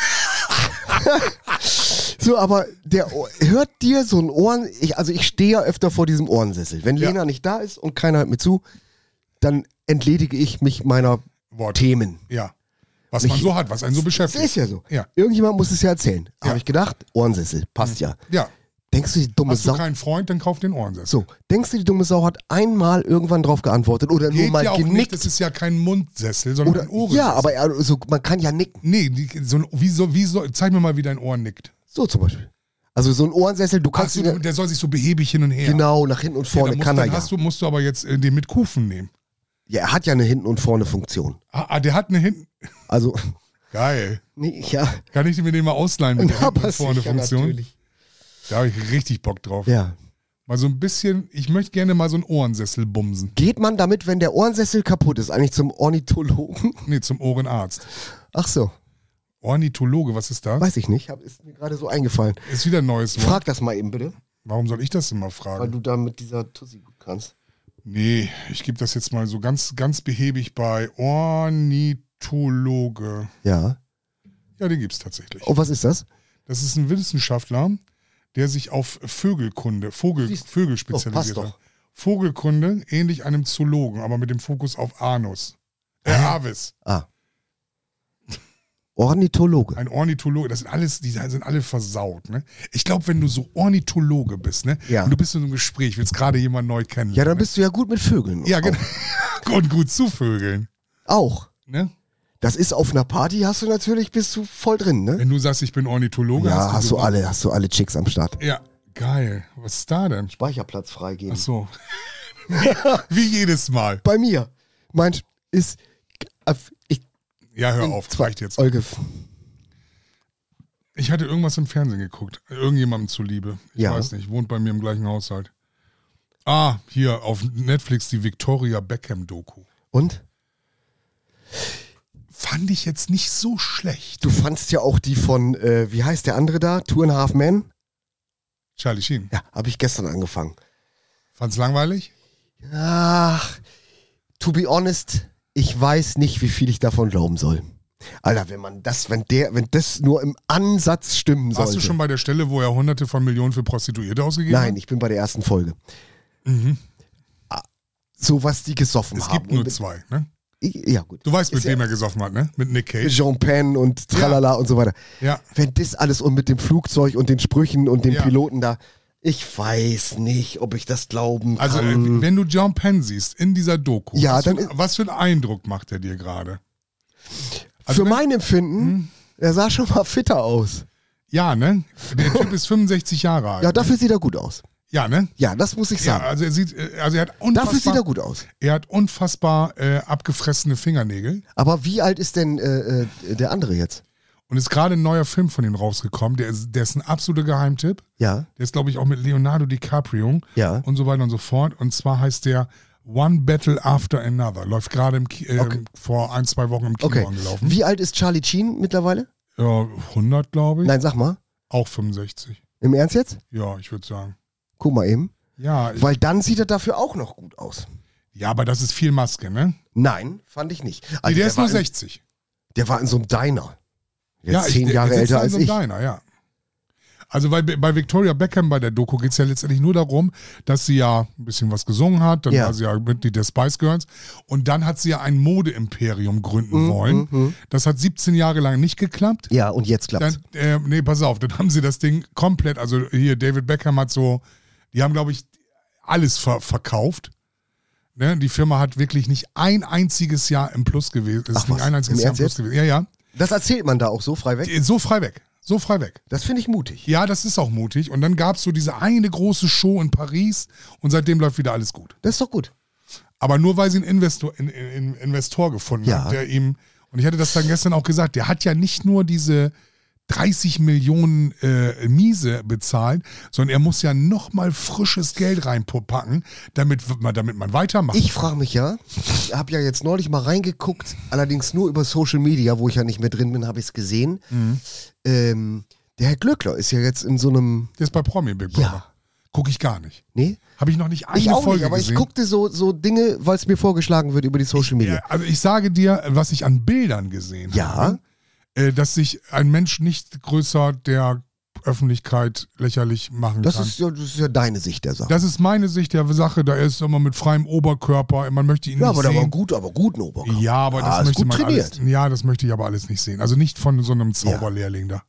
So, aber hört dir so ein ich stehe ja öfter vor diesem Ohrensessel. Wenn Ja. Lena nicht da ist und keiner hört mir zu, dann entledige ich mich meiner Wort. Themen. Ja. Was Nicht- man so hat, was einen so Das beschäftigt. ist ja so. Ja. Irgendjemand muss es ja erzählen. Ja. Habe ich gedacht, Ohrensessel, passt ja. Ja. Denkst du, die dumme Hast du Sau... keinen Freund, dann kauf den Ohrensessel. So, denkst du, die dumme Sau hat einmal irgendwann drauf geantwortet oder nur Geht mal ja auch nicht, genickt? das ist ja kein Mundsessel, sondern Oder, ein Ohrensessel. ja, aber also, man kann ja nicken. Nee, zeig mir mal, wie dein Ohr nickt. So zum Beispiel. Also so ein Ohrensessel, du Ach kannst so, ihn ja, der soll sich so behäbig hin und her. genau nach hinten und vorne dann kann er ja. musst du aber jetzt den mit Kufen nehmen. Ja, er hat ja eine hinten und vorne Funktion. Der hat eine hinten. Also, Geil. nee, ja. Kann ich mir den mal ausleihen mit der hinten und vorne sicher, Funktion? natürlich. Da habe ich richtig Bock drauf. Ja. Mal so ein bisschen, ich möchte gerne mal so einen Ohrensessel bumsen. Geht man damit, wenn der Ohrensessel kaputt ist, eigentlich zum Ornithologen? Nee, zum Ohrenarzt. Ach so, Ornithologe, was ist das? weiß ich nicht. Ist mir gerade so eingefallen. Ist wieder ein neues Wort. Frag das mal eben bitte, Warum soll ich das denn mal weil fragen? du da mit dieser Tussi gut kannst. Nee, ich gebe das jetzt mal so ganz, ganz behäbig bei Ornithologe. Ja. Ja, den gibt's tatsächlich. Oh, was ist das? Das ist ein Wissenschaftler, der sich auf Vögelkunde, Vögel spezialisiert passt doch. hat. Vogelkunde, ähnlich einem Zoologen, aber mit dem Fokus auf Anus. Avis. Ah. Ornithologe. Ein Ornithologe, das sind alles, die sind alle versaut, ne? Ich glaube, wenn du so Ornithologe bist, ne? Ja. Und du bist in so einem Gespräch, willst gerade jemanden neu kennenlernen. Ja, dann bist du ja gut mit Vögeln. Ja, Auch. genau. Und gut zu Vögeln, Auch. ne? Das ist auf einer Party, bist du voll drin, ne? Wenn du sagst, ich bin Ornithologe, Ja, hast du so- alle Chicks am Start. Ja, geil. Was ist da denn? Speicherplatz freigeben. Ach so. Wie jedes Mal. Bei mir. Meint ist. Ich, Ja, hör auf, reicht jetzt. Olge. Ich hatte irgendwas im Fernsehen geguckt. Irgendjemandem zuliebe. Ich Ja. weiß nicht, wohnt bei mir im gleichen Haushalt. Hier auf Netflix die Victoria Beckham-Doku. Und? Fand ich jetzt nicht so schlecht. Du fandst ja auch die von, wie heißt der andere da? 2.5 Men? Charlie Sheen. Ja, habe ich gestern angefangen. Fand's langweilig? Ach, to be honest, ich weiß nicht, wie viel ich davon glauben soll. Alter, wenn das nur im Ansatz stimmen sollte. Warst du schon bei der Stelle, wo er Hunderte von Millionen für Prostituierte ausgegeben hat? Nein, ich bin bei der ersten Folge. Mhm. So, was die gesoffen Es haben. gibt nur 2, ne? Ja, gut. Du weißt, mit Ist wem er gesoffen hat, ne? Mit Nick Cage. Jean Penn und tralala und so weiter. Ja. Wenn das alles und mit dem Flugzeug und den Sprüchen und den Ja. Piloten da, ich weiß nicht, ob ich das glauben kann. Also, wenn du John Penn siehst in dieser Doku, Ja, was, dann was für einen Eindruck macht er dir gerade? Für mein Empfinden, er sah schon mal fitter aus. Ja, ne? Der Typ ist 65 Jahre alt. Ja, dafür sieht er gut aus. Ja, ne? Ja, das muss ich Ja, sagen. also er hat unfassbar, Dafür sieht er gut aus. Er hat unfassbar abgefressene Fingernägel Aber wie alt ist denn der andere jetzt? und ist gerade ein neuer Film von ihm rausgekommen. Der ist ein absoluter Geheimtipp. Ja, Der ist, glaube ich, auch mit Leonardo DiCaprio ja. und so weiter und so fort. Und zwar heißt der One Battle After Another. Läuft gerade vor 1-2 Wochen im Kino Okay. angelaufen. Wie alt ist Charlie Sheen mittlerweile? Ja, 100, glaube ich. Nein, sag mal. Auch 65. Im Ernst jetzt? Ja, ich würde sagen. Guck mal eben. Ja, Weil dann sieht er dafür auch noch gut aus. ja, aber das ist viel Maske, ne? Nein, fand ich nicht. Nee, Also der ist nur war 60. Der war in so einem Diner. Jetzt Ja, 10 Jahre der sitzt älter da in als so einem ich. Diner, ja. Also bei Victoria Beckham bei der Doku geht es ja letztendlich nur darum, dass sie ja ein bisschen was gesungen hat, dann Ja. war sie ja Mitglied der Spice Girls und dann hat sie ja ein Modeimperium gründen wollen. Das hat 17 Jahre lang nicht geklappt. Ja, und jetzt klappt's. Dann, nee, pass auf, dann haben sie das Ding komplett, also hier David Beckham hat so, die haben glaube ich alles verkauft. Ne? Die Firma hat wirklich nicht ein einziges Jahr im Plus gewesen. Es Ach ist nicht was, ein einziges im Jahr im Ernst Plus gewesen. Ja, ja. Das erzählt man da auch so frei weg? So frei weg. So frei weg. Das finde ich mutig. Ja, das ist auch mutig. Und dann gab es so diese eine große Show in Paris und seitdem läuft wieder alles gut. Das ist doch gut. Aber nur weil sie einen Investor gefunden Ja. hat, der ihm, und ich hatte das dann gestern auch gesagt, der hat ja nicht nur diese 30 Millionen Miese bezahlt, sondern er muss ja nochmal frisches Geld reinpacken, damit man weitermacht. Ich frage mich ja, ich habe ja jetzt neulich mal reingeguckt, allerdings nur über Social Media, wo ich ja nicht mehr drin bin, habe ich es gesehen. Der Herr Glöckler ist ja jetzt in so einem, Der ist bei Promi Big Brother. Ja. Gucke ich gar nicht. nee? Habe ich noch nicht eine Ich auch Folge nicht, aber gesehen. ich guckte so Dinge, weil es mir vorgeschlagen wird über die Social Media. Also ich sage dir, was ich an Bildern gesehen Ja. habe, dass sich ein Mensch nicht größer der Öffentlichkeit lächerlich machen Das kann. ist ja deine Sicht der Sache. Das ist meine Sicht der Sache, da ist immer mit freiem Oberkörper, man möchte ihn Ja, nicht aber der sehen. war gut, aber guten Oberkörper. Ja, aber das ist möchte gut man trainiert. alles. Ja, das möchte ich aber alles nicht sehen. Also nicht von so einem Zauberlehrling da.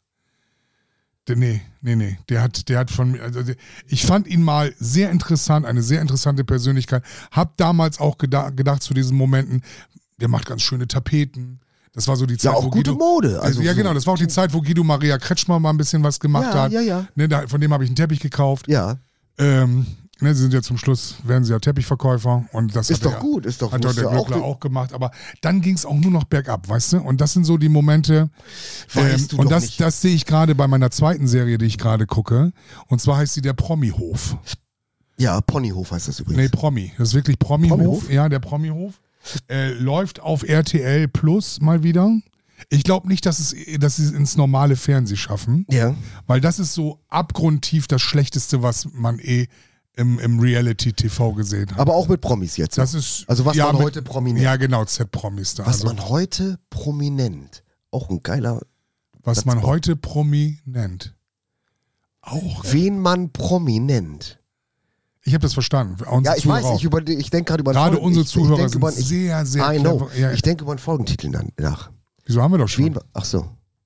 Nee. Der hat von mir, also ich fand ihn mal sehr interessant, eine sehr interessante Persönlichkeit. Hab damals auch gedacht zu diesen Momenten, der macht ganz schöne Tapeten. Das war so die Zeit, Ja, auch wo gute Guido, Mode. Also ja, so- genau, das war auch die Zeit, wo Guido Maria Kretschmer mal ein bisschen was gemacht Ja, hat. ja. Ne, von dem habe ich einen Teppich gekauft. Ja, Ne, sie sind ja zum Schluss, werden sie ja Teppichverkäufer und das ist hat doch er, gut, ist doch hat muss der ja Glöckler auch gemacht, aber dann ging es auch nur noch bergab, weißt du? Und das sind so die Momente, Weißt du und doch das, nicht. das sehe ich gerade bei meiner zweiten Serie, die ich gerade gucke, und zwar heißt sie der Promihof. Ja, Ponyhof heißt das übrigens. Nee, Promi, das ist wirklich Promihof. Promihof? Ja, der Promihof. Läuft auf RTL Plus mal wieder. Ich glaube nicht, dass sie es ins normale Fernsehen schaffen, Ja. weil das ist so abgrundtief das Schlechteste, was man im Reality-TV gesehen hat. Aber auch mit Promis jetzt. Das ist, Also was ja, man mit- heute prominent. Ja, genau, Z-Promis da. Was Also, man heute prominent. Auch ein geiler. was man heute Promi nennt. Auch. Wen man prominent. Ich habe das verstanden. Ja, ich weiß, ich denke gerade über Gerade unsere ich Zuhörer denk sind über, sehr, sehr I know. clever. Ja, Ich denke über einen Folgentitel nach. wieso haben wir doch schon? Wen, ach so,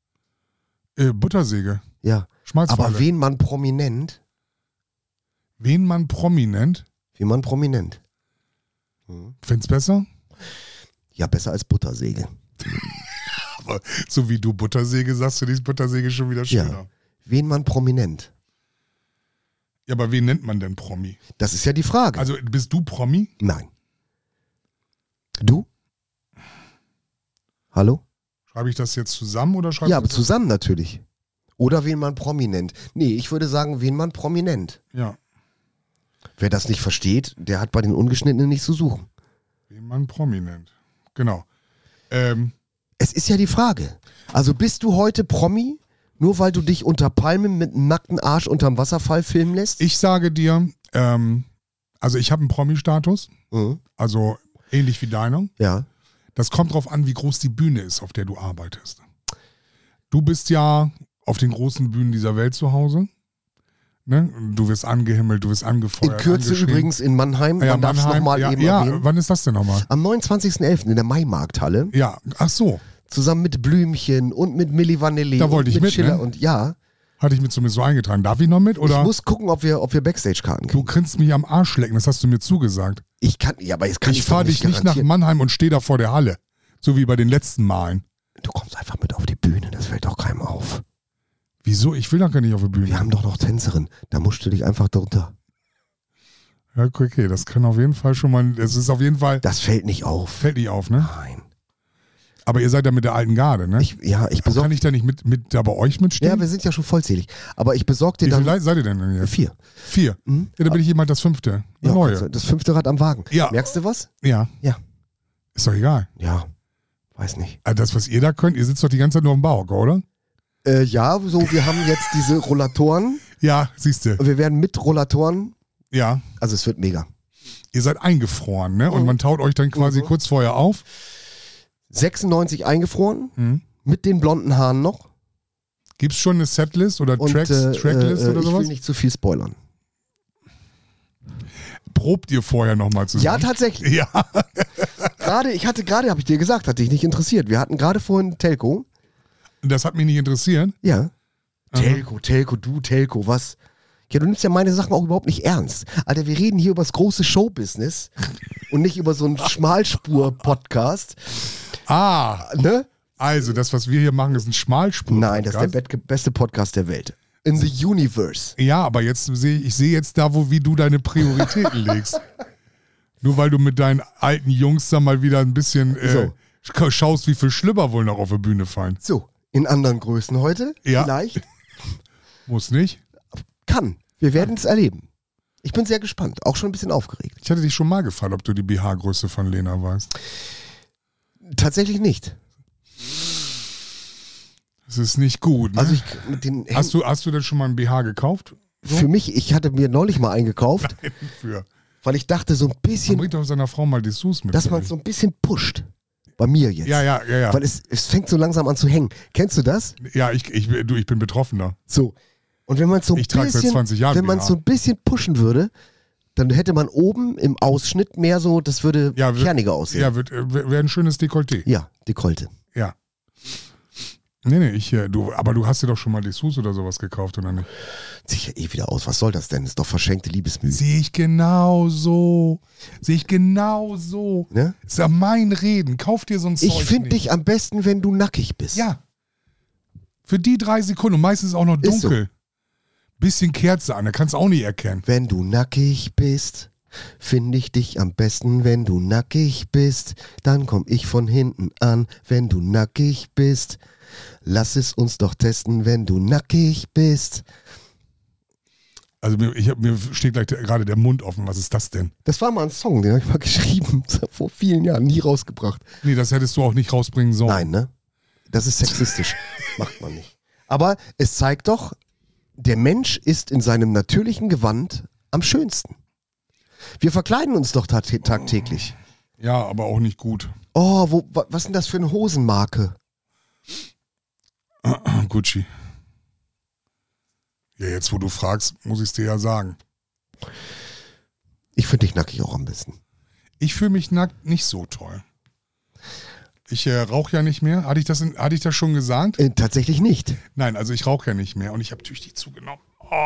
Buttersäge. ja. Schmalzpfahle. Aber wen man prominent? Wen man prominent? Wen man prominent? Find's besser? Ja, besser als Buttersäge. Aber so wie du Buttersäge sagst, finde ich Buttersäge schon wieder schöner. Ja. Wen man prominent? Ja, aber wen nennt man denn Promi? Das ist ja die Frage. Also bist du Promi? Nein. Du? Hallo? Schreibe ich das jetzt zusammen oder schreibe Ja, ich aber das zusammen natürlich. Oder wen man prominent. Nee, ich würde sagen, wen man prominent. Ja. Wer das nicht versteht, der hat bei den Ungeschnittenen nichts zu suchen. Wie man prominent. Genau. Es ist ja die Frage. Also bist du heute Promi, nur weil du dich unter Palmen mit einem nackten Arsch unterm Wasserfall filmen lässt? Ich sage dir, also ich habe einen Promi-Status, also ähnlich wie deiner. Ja. Das kommt drauf an, wie groß die Bühne ist, auf der du arbeitest. Du bist ja auf den großen Bühnen dieser Welt zu Hause. Ne? Du wirst angehimmelt, du wirst angefeuert. In Kürze übrigens in Mannheim. Ja, Man darf es nochmal eben erwähnen. wann ist das denn nochmal? Am 29.11. in der Maimarkthalle. Ja, ach so. Zusammen mit Blümchen und mit Milli Vanilli. Da wollte ich und mit, Schiller ne? und ja. Hatte ich mir zumindest so eingetragen. Darf ich noch mit? Oder? Ich muss gucken, ob wir Backstage-Karten Du kriegen. kannst mich am Arsch lecken, das hast du mir zugesagt. Ich kann, ja, aber jetzt kann ich Ich fahre doch dich nicht nach garantieren. Mannheim und stehe da vor der Halle. So wie bei den letzten Malen. Du kommst einfach mit auf die Bühne, das fällt doch keinem auf. Wieso? Ich will doch gar nicht auf der Bühne. Wir haben doch noch Tänzerin, da musst du dich einfach drunter. Ja, okay, das kann auf jeden Fall schon mal, es ist auf jeden Fall, Das fällt nicht auf. fällt nicht auf, ne? Nein. Aber ihr seid ja mit der alten Garde, ne? Ich Kann besorge. ich da nicht mit da bei euch mitstehen? Ja, wir sind ja schon vollzählig. Aber ich besorge dir Wie dann viele Leute seid ihr denn jetzt? 4. 4. Mhm. Ja, da bin ich jemand das 5. Eine Ja, neue. das 5. Rad am Wagen. Ja. Merkst du was? Ja. Ja. Ist doch egal. Ja. Weiß nicht. Also das, was ihr da könnt, ihr sitzt doch die ganze Zeit nur am Bauch, oder? Ja, so, wir haben jetzt diese Rollatoren. Ja, siehst du. Wir werden mit Rollatoren. Ja. Also es wird mega. Ihr seid eingefroren, ne? Und man taut euch dann quasi kurz vorher auf. 96 eingefroren. Mhm. Mit den blonden Haaren noch. Gibt's schon eine Setlist oder Und, Tracklist oder ich will sowas? nicht zu viel spoilern. Probt ihr vorher nochmal zusammen? Ja, tatsächlich. Ja. Habe ich dir gesagt, hat dich nicht interessiert. Wir hatten gerade vorhin Telco. Das hat mich nicht interessiert. Ja. Aha. Telco, was? Ja, du nimmst ja meine Sachen auch überhaupt nicht ernst. Alter, wir reden hier über das große Showbusiness und nicht über so einen Schmalspur-Podcast. Ne? Also das, was wir hier machen, ist ein Schmalspur. Nein, das ist der beste Podcast der Welt. In the universe. Ja, aber jetzt sehe ich jetzt da, wie du deine Prioritäten legst. Nur weil du mit deinen alten Jungs da mal wieder ein bisschen schaust, wie viel Schlüpper wohl noch auf der Bühne fallen. So, in anderen Größen heute. Ja. Vielleicht. Muss nicht. Kann. Wir werden es erleben. Ich bin sehr gespannt. Auch schon ein bisschen aufgeregt. Ich hatte dich schon mal gefragt, ob du die BH-Größe von Lena weißt. Tatsächlich nicht. Das ist nicht gut, ne? Also ich mit den hast du denn schon mal ein BH gekauft? Für mich, ich hatte mir neulich mal eingekauft, Für. weil ich dachte so ein Man bisschen, bringt doch seiner Frau mal Dessous mit. dass man so ein bisschen pusht. Bei mir jetzt. Ja. Weil es fängt so langsam an zu hängen. Kennst du das? Ja, ich bin Betroffener. So. Und wenn man so ein Ich trage seit bisschen, 20 Jahren wenn man BH. so ein bisschen pushen würde, dann hätte man oben im Ausschnitt mehr so, das würde kerniger aussehen. Ja, wäre ein schönes Dekolleté. Ja, Dekolte. Ja. Nee, aber du hast dir doch schon mal Dessous oder sowas gekauft, oder nicht? Sieht ja eh wieder aus. Was soll das denn? Ist doch verschenkte Liebesmühe. Sehe ich genauso. Ne? Ist ja mein Reden. Kauf dir so ein Zeug Ich finde nicht. dich am besten, wenn du nackig bist. Ja. Für die 3 Sekunden. Und meistens auch noch Ist so. dunkel. Bisschen Kerze an, da kannst du auch nicht erkennen. Wenn du nackig bist, finde ich dich am besten, wenn du nackig bist. Dann komm ich von hinten an, wenn du nackig bist. Lass es uns doch testen, wenn du nackig bist. Also mir steht gleich gerade der Mund offen. Was ist das denn? Das war mal ein Song, den habe ich mal geschrieben, vor vielen Jahren, nie rausgebracht. Nee, das hättest du auch nicht rausbringen sollen. Nein, ne? Das ist sexistisch. Macht man nicht. Aber es zeigt doch, der Mensch ist in seinem natürlichen Gewand am schönsten. Wir verkleiden uns doch tagtäglich. Ja, aber auch nicht gut. Oh, was ist denn das für eine Hosenmarke? Gucci. Ja, jetzt wo du fragst, muss ich es dir ja sagen. Ich finde dich nackig auch am besten. Ich fühle mich nackt nicht so toll. Ich rauche ja nicht mehr. Hatte ich das schon gesagt? Tatsächlich nicht. Nein, also ich rauche ja nicht mehr und ich habe tüchtig zugenommen.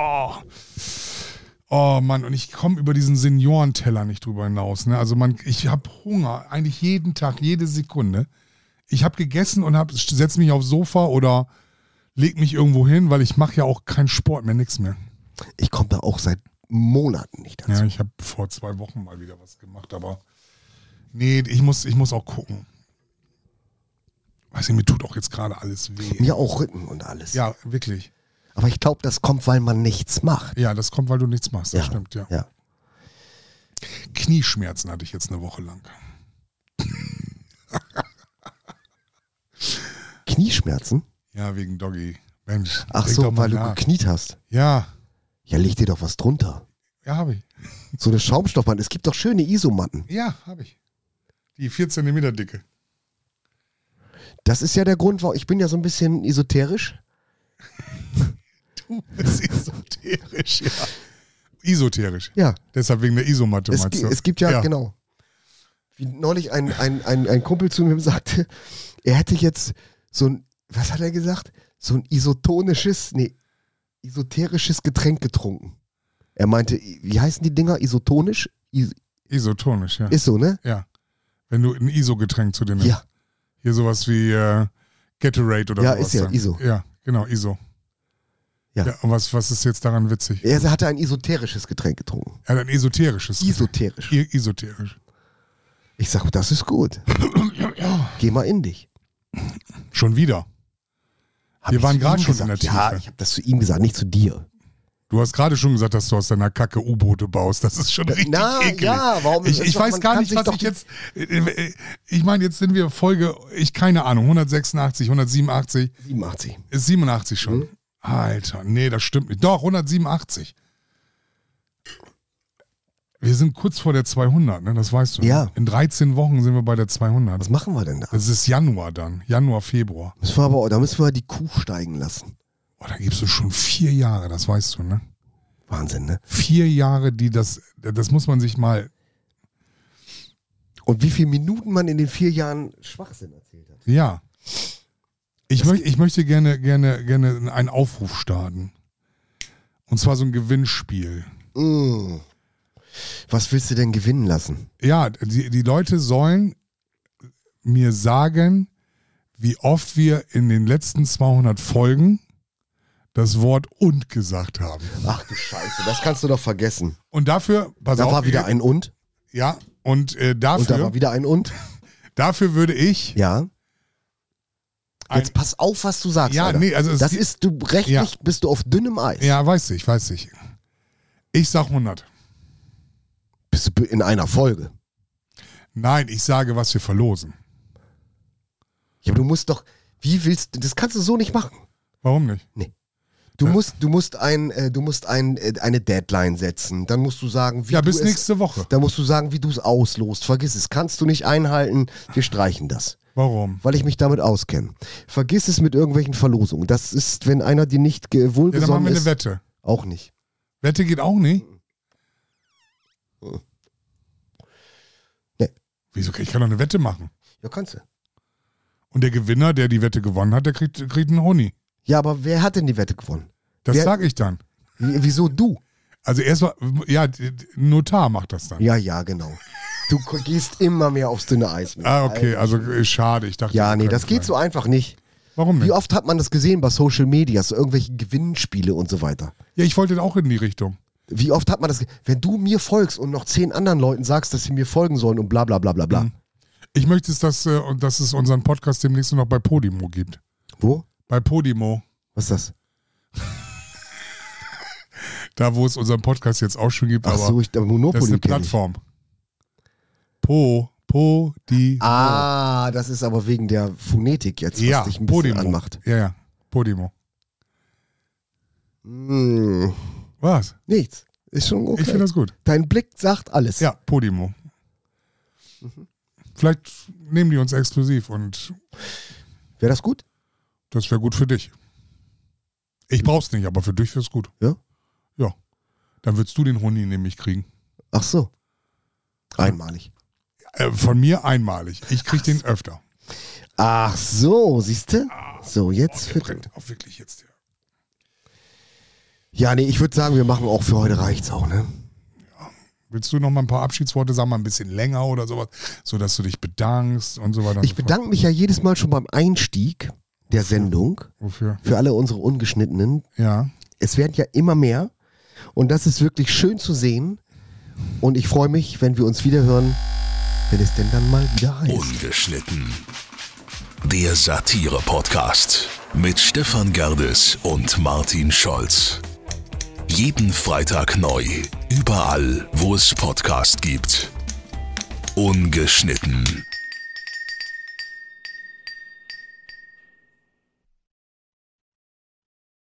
Oh Mann, und ich komme über diesen Seniorenteller nicht drüber hinaus. Ne? Also ich habe Hunger, eigentlich jeden Tag, jede Sekunde. Ich habe gegessen und setze mich aufs Sofa oder leg mich irgendwo hin, weil ich mache ja auch keinen Sport mehr, nichts mehr. Ich komme da auch seit Monaten nicht dazu. Ja, ich habe vor 2 Wochen mal wieder was gemacht, aber nee, ich muss auch gucken. Weiß ich, mir tut auch jetzt gerade alles weh. Mir auch Rücken und alles. Ja, wirklich. Aber ich glaube, das kommt, weil man nichts macht. Ja, das kommt, weil du nichts machst, das stimmt, ja. Ja. Knieschmerzen hatte ich jetzt eine Woche lang. Knieschmerzen? Ja, wegen Doggy. Mensch. Ach denk so, doch mal weil du nach. gekniet hast. Ja, Ja, leg dir doch was drunter. ja, habe ich. So eine Schaumstoffmatte. Es gibt doch schöne Isomatten. Ja, habe ich. Die 4 Zentimeter dicke. Das ist ja der Grund, warum ich bin ja so ein bisschen esoterisch. Du bist esoterisch, ja. Esoterisch. Ja. Deshalb wegen der Isomatte, meinst du? Es gibt ja, genau. Wie neulich ein Kumpel zu mir sagte, er hätte jetzt so ein, was hat er gesagt? So ein esoterisches Getränk getrunken. Er meinte, wie heißen die Dinger? Isotonisch? Isotonisch, ja. Ist so, ne? Ja. Wenn du ein ISO-Getränk zu dir nimmst. Ja. Hier sowas wie Gatorade oder Ja, sowas. ist ja dann. ISO. Ja, genau, ISO. Ja. Und was ist jetzt daran witzig? Er hatte ein esoterisches Getränk getrunken. Er hat ein esoterisches. Esoterisch. Esoterisch. Ich sag, das ist gut. Geh mal in dich. Schon wieder. Hab Wir ich waren zu gerade ihm schon gesagt. in der Tiefe. Ja, ich habe das zu ihm gesagt, nicht zu dir. Du hast gerade schon gesagt, dass du aus deiner Kacke U-Boote baust. Das ist schon richtig ekelig. Ja, warum? Ich weiß gar nicht, was ich jetzt... Ich meine, jetzt sind wir Folge, keine Ahnung, 186, 187. 87. Ist 87 schon. Alter, nee, das stimmt nicht. Doch, 187. Wir sind kurz vor der 200, ne? Das weißt du. Ja. Ne? In 13 Wochen sind wir bei der 200. Was machen wir denn da? Das ist Januar dann. Januar, Februar. Da müssen wir die Kuh steigen lassen. Oh, da gibst du schon 4 Jahre, das weißt du, ne? Wahnsinn, ne? 4 Jahre, das muss man sich mal... Und wie viele Minuten man in den 4 Jahren Schwachsinn erzählt hat. Ja. Ich möchte gerne einen Aufruf starten. Und zwar so ein Gewinnspiel. Was willst du denn gewinnen lassen? Ja, die Leute sollen mir sagen, wie oft wir in den letzten 200 Folgen das Wort "und" gesagt haben. Ach du Scheiße, das kannst du doch vergessen. Und dafür, pass Da auf, war wieder ein "und". ja, und Und da dafür, war wieder ein "und". dafür würde ich, Ja. Jetzt pass auf, was du sagst. ja, Alter. nee, also Das ist, du rechtlich bist du auf dünnem Eis. ja, weiß ich. Ich sag 100. Bist du in einer Folge. Nein, ich sage, was wir verlosen. Ja, aber du musst doch, das kannst du so nicht machen. Warum nicht? Du musst eine Deadline setzen. Dann musst du sagen, wie Ja, du bis es, nächste Woche. Dann musst du sagen, wie du es auslost. Vergiss es. Kannst du nicht einhalten. Wir streichen das. Warum? Weil ich mich damit auskenne. Vergiss es mit irgendwelchen Verlosungen. Das ist, wenn einer dir nicht Ja, dann machen wohlgesonnen wir eine ist. Wette. Auch nicht. Wette geht auch nicht? Nee. Wieso? Ich kann doch eine Wette machen. Ja, kannst du. Und der Gewinner, der die Wette gewonnen hat, der kriegt einen Honi. Ja, aber wer hat denn die Wette gewonnen? Das Wer- sag ich dann. Wieso du? Also erstmal, ja, ein Notar macht das dann. Ja, genau. Du gehst immer mehr aufs dünne Eis. Mit. Ah, okay, also ist schade. Ich dachte, Ja, wir nee, können das geht vielleicht. so einfach nicht. Warum nicht? Wie oft hat man das gesehen bei Social Media, so irgendwelche Gewinnspiele und so weiter? Ja, ich wollte auch in die Richtung. Wie oft hat man das, wenn du mir folgst und noch 10 anderen Leuten sagst, dass sie mir folgen sollen und bla bla bla bla bla. Ich möchte, dass es unseren Podcast demnächst nur noch bei Podimo gibt. Wo? Bei Podimo. Was ist das? Da, wo es unseren Podcast jetzt auch schon gibt, Ach aber so, das ist Monopoly eine kenn ich. Plattform. Podimo. Ah, das ist aber wegen der Phonetik jetzt, was Ja, dich ein bisschen Podimo. anmacht. Ja, Podimo. Hm, Was? nichts. Ist schon okay. Ich finde das gut. Dein Blick sagt alles. Ja, Podimo. Vielleicht nehmen die uns exklusiv und Wäre das gut? das wäre gut für dich. Ich brauch's nicht, aber für dich wäre es gut. Ja? Ja. Dann würdest du den Honi nämlich kriegen. Ach so. Einmalig. Von mir einmalig. Ich krieg den öfter. Ach so, siehst du? So, jetzt Der für. brennt auch wirklich jetzt. Ja, nee, ich würde sagen, wir machen auch für heute reicht's auch, ne? Willst du noch mal ein paar Abschiedsworte sagen, mal ein bisschen länger oder sowas, sodass du dich bedankst und so weiter? und Ich so fort? bedanke mich ja jedes Mal schon beim Einstieg der Sendung Wofür? für alle unsere Ungeschnittenen. Ja. Es werden ja immer mehr und das ist wirklich schön zu sehen und ich freue mich, wenn wir uns wieder hören, wenn es denn dann mal wieder heißt. Ungeschnitten. Der Satire-Podcast mit Stefan Gerdes und Martin Scholz. Jeden Freitag neu, überall, wo es Podcast gibt. Ungeschnitten.